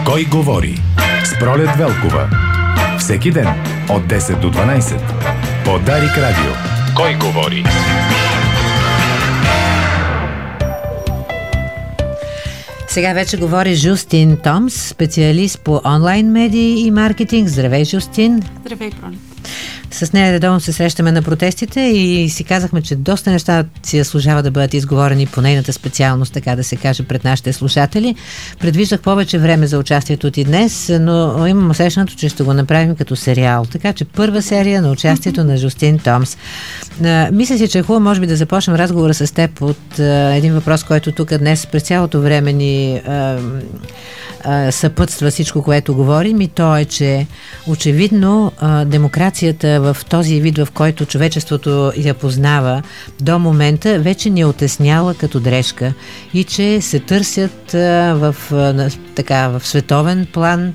Кой говори? С Пролет Велкова. Всеки ден от 10 до 12. По Дарик Радио. Кой говори? Сега вече говори Жустин Томс, специалист по онлайн медии и маркетинг. Здравей, Жустин! Здравей, Пролет! С нея редовно се срещаме на протестите и си казахме, че доста неща си заслужава да бъдат изговорени по нейната специалност, така да се каже, пред нашите слушатели. Предвиждах повече време за участието ти днес, но имам усещането, че ще го направим като сериал. Така че първа серия на участието на Жустин Томс. Мисля си, че е хубаво, може би, да започнем разговора с теб от един въпрос, който тук днес през цялото време ни съпътства всичко, което говорим, и то е, че очевидно демокрацията в този вид, в който човечеството я познава до момента, вече ни е отесняла като дрежка и че се търсят в световен план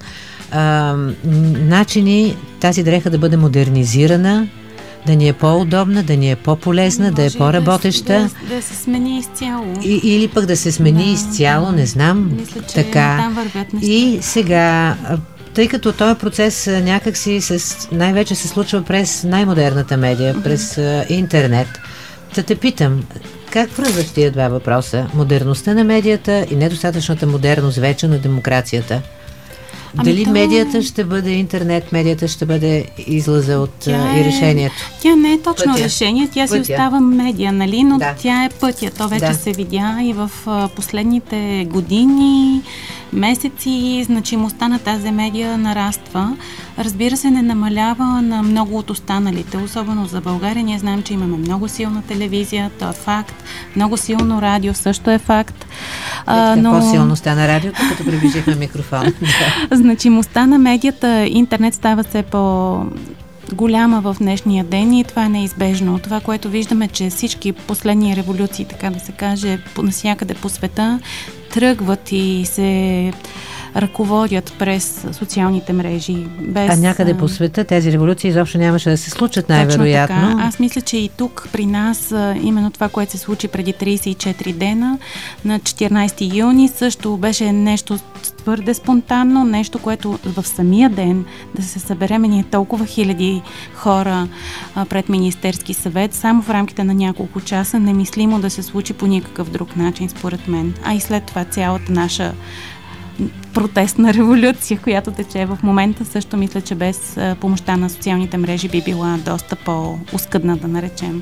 начини тази дреха да бъде модернизирана, да ни е по-удобна, да ни е по-полезна, да е по-работеща. Да се смени изцяло. Или пък да се смени изцяло, не знам. Мисля, че така. Там вървят неща. И сега, тъй като този процес някакси най-вече се случва през най-модерната медия, през интернет, да те питам, как връзваш тия два въпроса? Модерността на медията и недостатъчната модерност вече на демокрацията? Дали медията ще бъде интернет, медията ще бъде излъза от и решението? Тя не е точно решение, тя си остава медия, нали? Но тя е пътя. То вече се видя и в последните години, месеци, значимостта на тази медия нараства. Разбира се, не намалява на много от останалите, особено за България. Ние знаем, че имаме много силна телевизия, то е факт. Много силно радио също е факт. По-силно стана радиото, като приближихме микрофон. Значимостта на медията, интернет става все по-голяма в днешния ден и това е неизбежно. Това, което виждаме, че всички последни революции, така да се каже, навсякъде по света, тръгват и се ръководят през социалните мрежи. А някъде по света тези революции изобщо нямаше да се случат, най-вероятно. Точно така. Аз мисля, че и тук при нас именно това, което се случи преди 34 дена на 14 юни, също беше нещо твърде спонтанно, нещо, което в самия ден да се събереме ние толкова хиляди хора пред Министерски съвет, само в рамките на няколко часа, немислимо да се случи по никакъв друг начин, според мен. А и след това цялата наша протестна революция, която тече в момента, също мисля, че без помощта на социалните мрежи би била доста по-оскъдна, да наречем.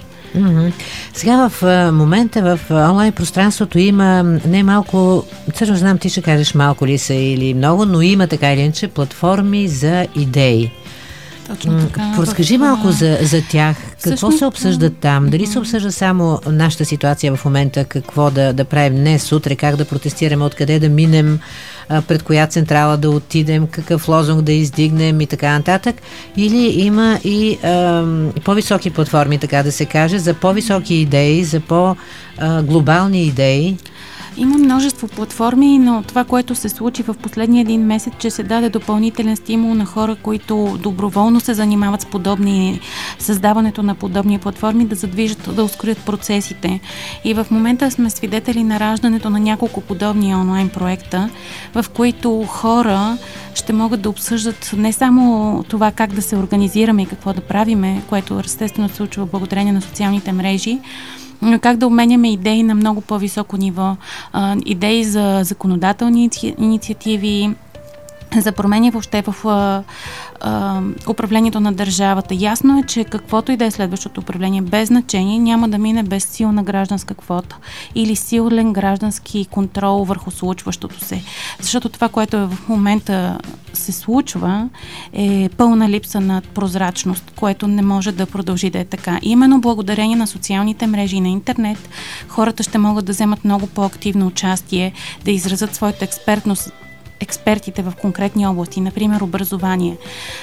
Сега в момента в онлайн пространството има не малко, също знам, ти ще кажеш малко ли са или много, но има така или иначе платформи за идеи. Точно така. Разкажи малко за тях. Какво се обсъжда там? Дали се обсъжда само нашата ситуация в момента, какво да правим днес, утре, как да протестираме, откъде да минем, пред коя централа да отидем, какъв лозунг да издигнем и така нататък? Или има и по-високи платформи, така да се каже, за по-високи идеи, за по-глобални идеи? Има множество платформи, но това, което се случи в последния един месец, че се даде допълнителен стимул на хора, които доброволно се занимават с създаването на подобни платформи, да задвижат, да ускорят процесите. И в момента сме свидетели на раждането на няколко подобни онлайн проекта, в които хора ще могат да обсъждат не само това как да се организираме и какво да правиме, което естествено се случва благодарение на социалните мрежи, но как да обменяме идеи на много по-високо ниво, идеи за законодателни инициативи, за промени въобще в управлението на държавата. Ясно е, че каквото и да е следващото управление, без значение, няма да мине без силна гражданска квота или силен граждански контрол върху случващото се. Защото това, което в момента се случва, е пълна липса на прозрачност, което не може да продължи да е така. Именно благодарение на социалните мрежи и на интернет, хората ще могат да вземат много по-активно участие, да изразят своята експертност, експертите в конкретни области, например образование.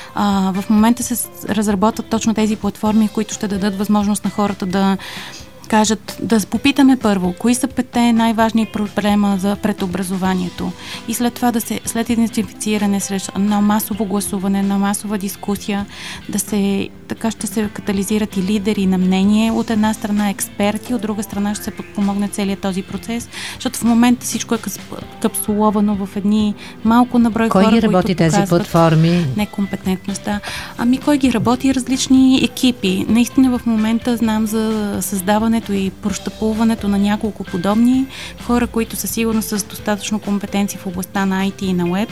В момента се разработват точно тези платформи, които ще дадат възможност на хората да кажат, да попитаме първо, кои са 5 най-важни проблема пред образованието и след това след идентифициране, на масово гласуване, на масова дискусия, да се така ще се катализират и лидери на мнение, от една страна експерти, от друга страна ще се подпомогне целият този процес, защото в момента всичко е капсуловано в едни малко наброй хора, които работи тези платформи? Некомпетентността. Кой ги работи? Различни екипи. Наистина в момента знам за създаването и прощапуването на няколко подобни хора, които със сигурност са с достатъчно компетенции в областта на IT и на Web,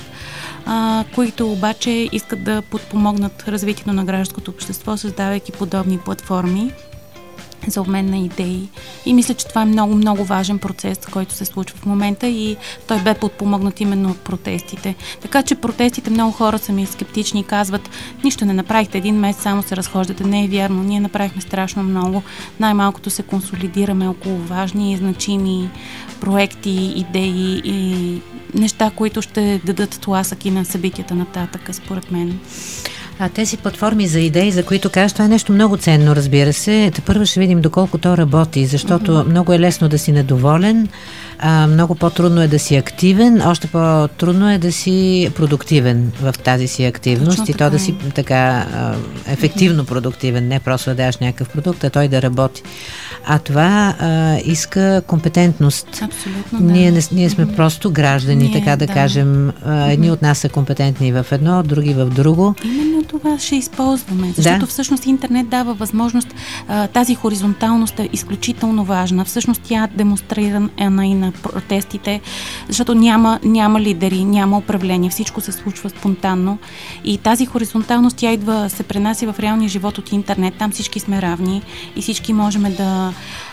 които обаче искат да подпомогнат развитието на гражданското общество, създавайки подобни платформи за обмен на идеи. И мисля, че това е много, много важен процес, който се случва в момента и той бе подпомогнат именно от протестите. Така че протестите, много хора са ми скептични и казват: нищо не направихте, един месец само се разхождате. Не е вярно, ние направихме страшно много. Най-малкото се консолидираме около важни и значими проекти, идеи и неща, които ще дадат тласък и на събитията нататък, според мен. Тези платформи за идеи, за които кажеш, това е нещо много ценно, разбира се. Първо ще видим доколко то работи, защото много е лесно да си недоволен, много по-трудно е да си активен, още по-трудно е да си продуктивен в тази си активност. Точно и то да си така ефективно продуктивен, не просто да даваш някакъв продукт, а той да работи. А това иска компетентност. Абсолютно, Ние сме просто граждани, така да кажем. Едни от нас са компетентни в едно, други в друго. Именно това ще използваме, защото всъщност интернет дава възможност, тази хоризонталност е изключително важна. Всъщност тя е демонстрирана и на протестите, защото няма лидери, няма управление, всичко се случва спонтанно и тази хоризонталност, тя идва, се пренася в реалния живот от интернет. Там всички сме равни и всички можем да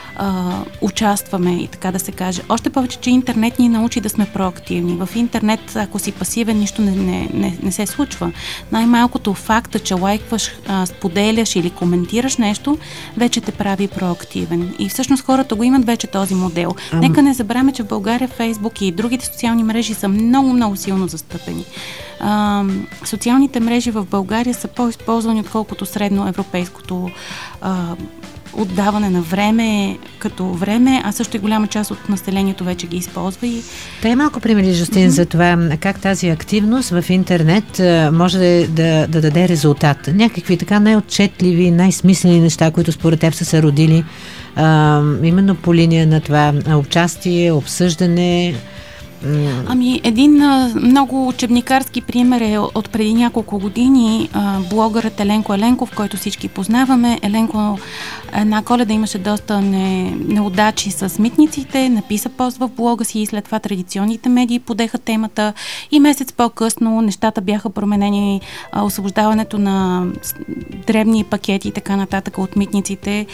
участваме и така да се каже. Още повече, че интернет ни научи да сме проактивни. В интернет, ако си пасивен, нищо не се случва. Най-малкото факта, че лайкваш, споделяш или коментираш нещо, вече те прави проактивен. И всъщност хората го имат вече този модел. Нека не забравяме, че в България Фейсбук и другите социални мрежи са много, много силно застъпени. Социалните мрежи в България са по-използвани, отколкото средноевропейското отдаване на време като време, а също и голяма част от населението вече ги използва. Дай малко примери, Жустин, за това как тази активност в интернет може да даде резултат. Някакви така най-отчетливи, най-смислени неща, които според теб са се родили именно по линия на това участие, обсъждане. Един много учебникарски пример е от преди няколко години. Блогърът Еленко Еленков, който всички познаваме. Еленко една Коледа имаше доста неудачи с митниците, написа пост в блога си и след това традиционните медии подеха темата и месец по-късно нещата бяха променени. Освобождаването на дребни пакети и така нататък от митниците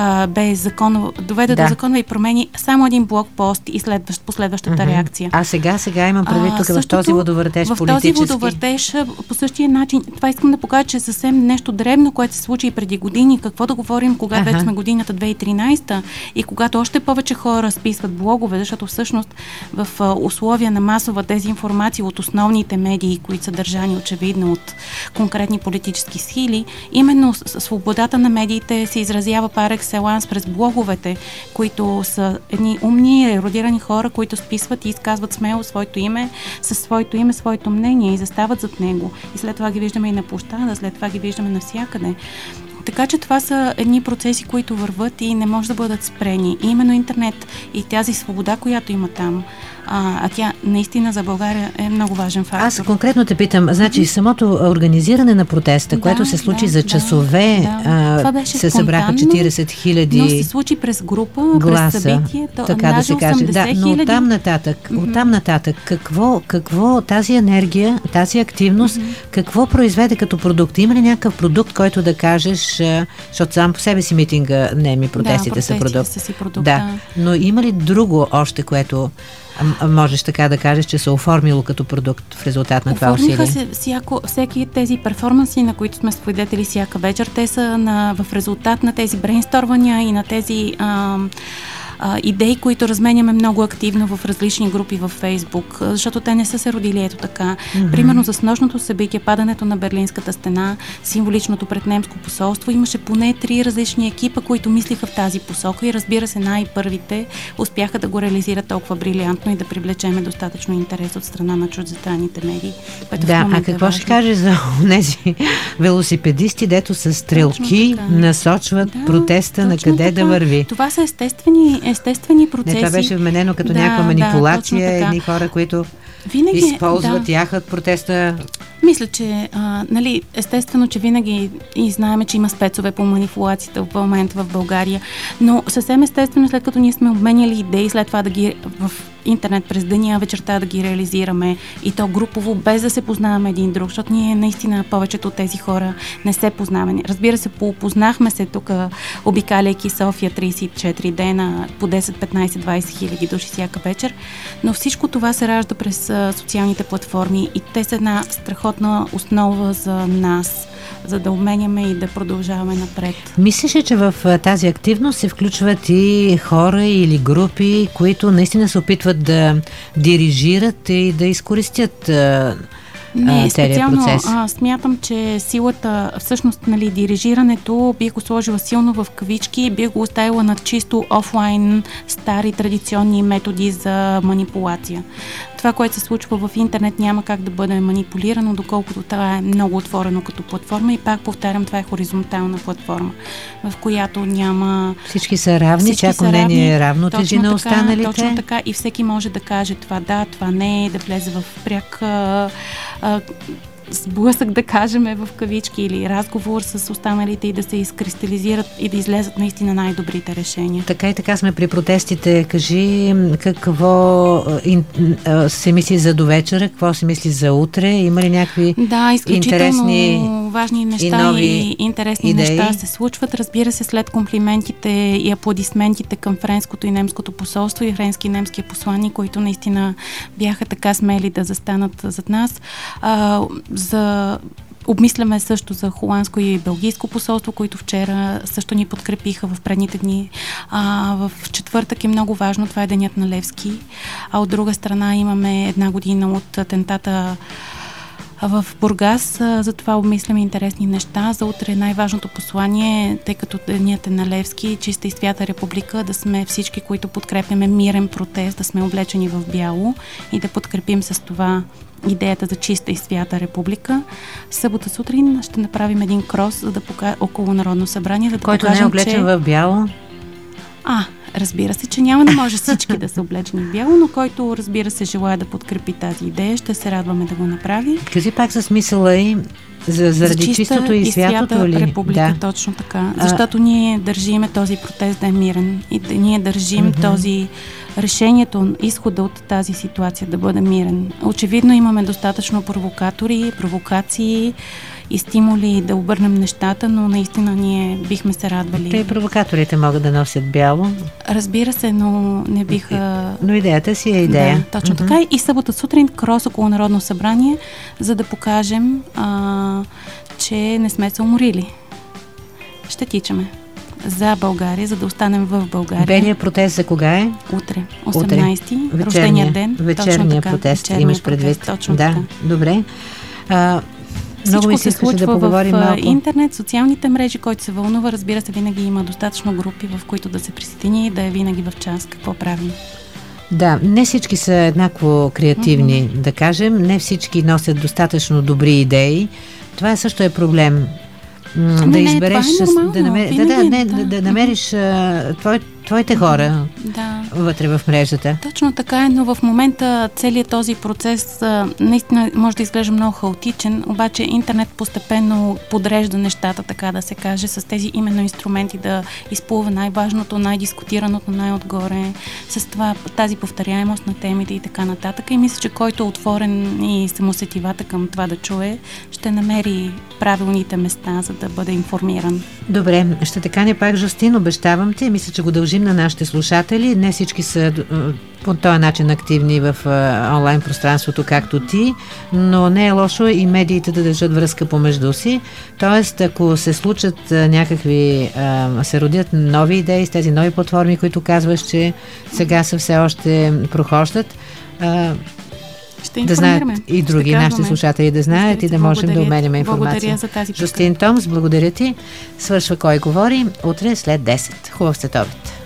доведе до законови промени. Само един блог пост и последващата реакция. А сега имам предвид тук в този водовъртеж политически. В този водовъртеж по същия начин. Това искам да покажа, че е съвсем нещо дребно, което се случи и преди години. Какво да говорим, когато вече сме годината 2013 и когато още повече хора списват блогове, защото всъщност в условия на масова дезинформация от основните медии, които са държани очевидно от конкретни политически сили, именно свободата на медиите се изразява пар екселанс през блоговете, които са едни умни, ерудирани хора, които списват и изказват смело своето име, със своето име, своето мнение и застават зад него. И след това ги виждаме и на площада, след това ги виждаме навсякъде. Така че това са едни процеси, които върват и не може да бъдат спрени. И именно интернет и тази свобода, която има там, а тя наистина за България е много важен фактор. Аз конкретно те питам, значи самото организиране на протеста, което се случи за часове, се събраха 40 хиляди но се случи през група, гласа, през събитие, така да се каже. Но оттам нататък, какво тази енергия, тази активност, какво произведе като продукт? Има ли някакъв продукт, който да кажеш, защото сам по себе си митинга, протестите са продукт. Но има ли друго още, което можеш така да кажеш, че се оформило като продукт в резултат на това усилие? Оформиха се всеки тези перформанси, на които сме свидетели всяка вечер. Те са в резултат на тези брейнстормвания и на тези идеи, които разменяме много активно в различни групи във Фейсбук, защото те не са се родили ето така. Примерно за снощното събитие, падането на Берлинската стена, символичното пред немско посолство, имаше поне 3 различни екипа, които мислиха в тази посока и разбира се, най-първите успяха да го реализират толкова брилянтно и да привлечеме достатъчно интерес от страна на чуждестранните медии. Да, а какво ще каже за тези велосипедисти, дето с стрелки насочват протеста на къде да върви? Това са естествени процеси. Не, това беше вменено като някаква манипулация, едни хора, които използват, яхат протеста. Мисля, че естествено, че винаги и знаем, че има спецове по манипулацията в момента в България, но съвсем естествено, след като ние сме обменяли идеи, след това да ги в интернет през деня, вечерта да ги реализираме и то групово, без да се познаваме един друг, защото ние наистина повечето от тези хора не се познаваме. Разбира се, познахме се тук, обикаляйки София 34 дена, по 10, 15, 20 хиляди души всяка вечер, но всичко това се ражда през социалните платформи и те са една страхотна основа за нас, за да обменяме и да продължаваме напред. Мислиш ли, че в тази активност се включват и хора или групи, които наистина се опитват да дирижират и да изкористят специално смятам, че силата, всъщност, дирижирането бих го сложила силно в кавички и бих го оставила на чисто офлайн стари традиционни методи за манипулация. Това, което се случва в интернет, няма как да бъде манипулирано, доколкото това е много отворено като платформа и пак повтарям, това е хоризонтална платформа, в която няма... Всички са равни, всяко мнение е равно тежи на останалите. Точно така и всеки може да каже това да, това не, да влезе в пряк сблъсък, да кажем, в кавички или разговор с останалите и да се изкристализират и да излезат наистина най-добрите решения. Така и така сме при протестите. Кажи какво се мисли за довечера, какво се мисли за утре? Има ли някакви интересни важни неща и интересни идеи? Неща се случват. Разбира се, след комплиментите и аплодисментите към френското и немското посолство и френски и немския посланник, които наистина бяха така смели да застанат зад нас. Обмисляме също за холандско и белгийско посолство, които вчера също ни подкрепиха в предните дни. В четвъртък е много важно, това е денят на Левски. А от друга страна имаме 1 година от атентата в Бургас, затова обмисляме интересни неща. За утре най-важното послание, тъй като денят е на Левски, чиста и свята република, да сме всички, които подкрепяме мирен протест, да сме облечени в бяло и да подкрепим с това идеята за чиста и свята република. Събота сутрин ще направим един крос, за да около Народно събрание, за да който покажем, не е облечен в бяло? Разбира се, че няма да може всички да са облечени в бяло, но който, разбира се, желая да подкрепи тази идея, ще се радваме да го направи. Кажи пак за смисъла и заради чистото и святото ли? Република, точно така. Защото ние държиме този протест да е мирен и ние държим този решението, изхода от тази ситуация да бъде мирен. Очевидно имаме достатъчно провокации и стимули да обърнем нещата, но наистина ние бихме се радвали. Те и провокаторите могат да носят бяло. Разбира се, но не биха... Но идеята си е идея. Да, точно така. И събота сутрин крос около Народно събрание, за да покажем, че не сме се уморили. Ще тичаме за България, за да останем в България. Белият протест за кога е? Утре, 18-ти, рождения ден. Вечерния протест, имаш предвид. Точно така. Добре. Много ми се случва да поговорим в интернет, социалните мрежи, който се вълнува. Разбира се, винаги има достатъчно групи, в които да се присъедини и да е винаги в час какво правим. Да, не всички са еднакво креативни, да кажем. Не всички носят достатъчно добри идеи. Това също е проблем. Да избереш, да намериш твоите хора вътре в мрежата. Точно така е, но в момента целият този процес наистина може да изглежда много хаотичен, обаче интернет постепенно подрежда нещата, така да се каже, с тези именно инструменти да изплува най-важното, най-дискутираното, най-отгоре, с това тази повторяемост на темите и така нататък. И мисля, че който е отворен и самосетивата към това да чуе, ще намери правилните места, за да бъде информиран. Добре, ще те каня пак, Жустин, обещавам ти. Мисля, че го дължим благодарим на нашите слушатели. Не всички са по този начин активни в онлайн пространството, както ти, но не е лошо и медиите да държат връзка помежду си. Тоест, ако се случат се родят нови идеи с тези нови платформи, които казваш, че сега са все още прохождат, да знаят и други нашите слушатели да знаят и да можем да обменяме информация. Благодаря за тази Жустин Томс, благодаря ти. Свършва Кой говори утре след 10. Хубав следобед.